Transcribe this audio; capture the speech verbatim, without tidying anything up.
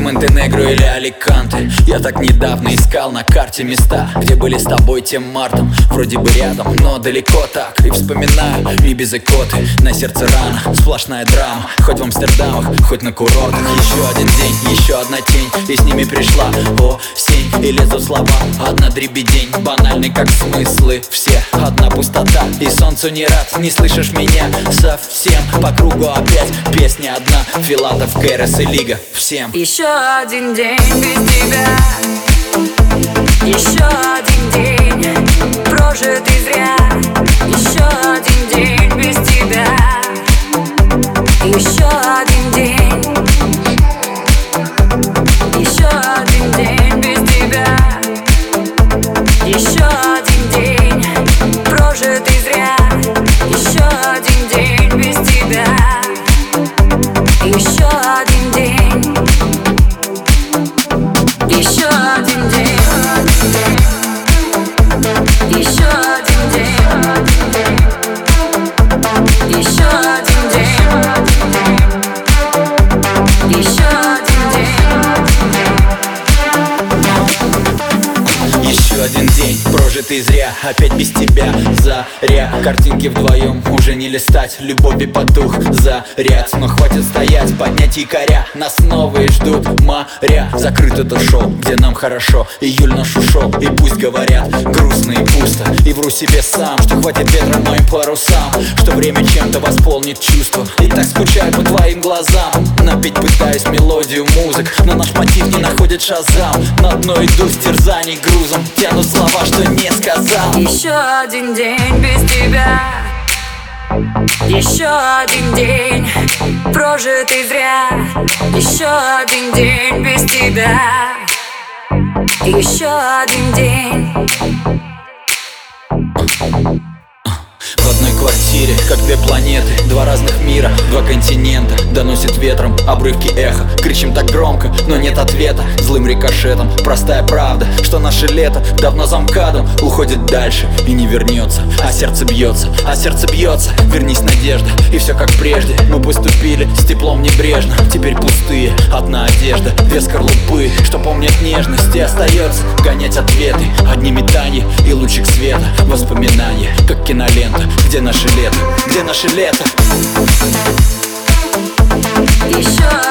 Монтенегро или Аликанте. Я так недавно искал на карте места, где были с тобой тем мартом. Вроде бы рядом, но далеко так. И вспоминаю Ибиз и Коты. На сердце рана, сплошная драма. Хоть в Амстердамах, хоть на курортах. Еще один день, еще одна тень, и с ними пришла осень. И лезут слова, одна дребедень, банальный как смыслы все. Одна пустота, и солнцу не рад. Не слышишь меня совсем. По кругу опять песня одна. Филатов, Кэрос и Лига. Всем еще один день без тебя. Еще один день прожитый зря. Еще один день без тебя. Еще один день. Еще один день без тебя. Еще один день прожитый зря. Еще один день без тебя. Еще один день. Еще один день. Еще один день. Еще один день. Еще один день. Еще один день прожитый зря. Опять без тебя заря. Картинки вдвоем уже не листать. Любови потух заряд. Но хватит стоять, поднять якоря. Нас новые ждут моря. Закрыт это шоу, где нам хорошо. Июль наш ушел, и пусть говорят грустно и пусто. И вру себе сам, что хватит ветра моим парусам, что время чем-то восполнит чувства. И так скучаю по твоим глазам. Напеть пытаюсь мелодию музык, но наш мотив не находит шазам. На дно иду с терзаний грузом, тяну слова, что не сказал. Еще один день без тебя. Еще один день прожитый зря. Еще один день без тебя. Еще один день. В одной квартире, как две планеты, два разных мира, два континента. Доносит ветром обрывки эха. Кричим так громко, но нет ответа. Злым рикошетом, простая правда, что наше лето давно за МКАДом уходит дальше и не вернется. А сердце бьется, а сердце бьется. Вернись, надежда, и все как прежде. Мы поступили с теплом небрежно. Теперь пустые, одна одежда, две скорлупы, что помнят нежность. И остается гонять ответы, одни метания и лучик света. Воспоминания, как кинолента. Где наше лето? Где наше лето? Еще